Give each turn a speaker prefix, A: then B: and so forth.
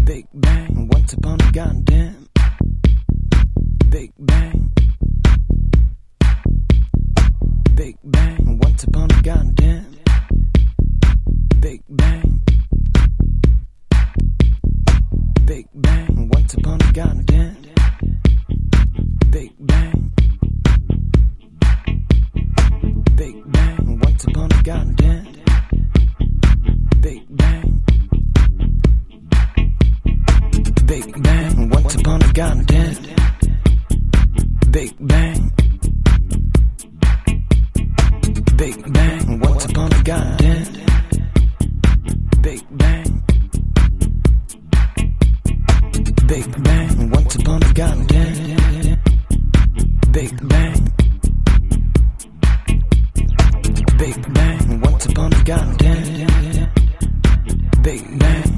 A: Big bang, once upon a goddamn Big bang. Big bang, once upon a goddamn Big bang. Big bang, once upon a goddamn Big bang. Big bang, once upon a goddamn Big bang. Big bang, once upon a goddamn Big bang. Big bang, once upon a goddamn Big bang. Big bang, once upon a goddamn Big bang. Big bang, once upon a goddamn Big bang.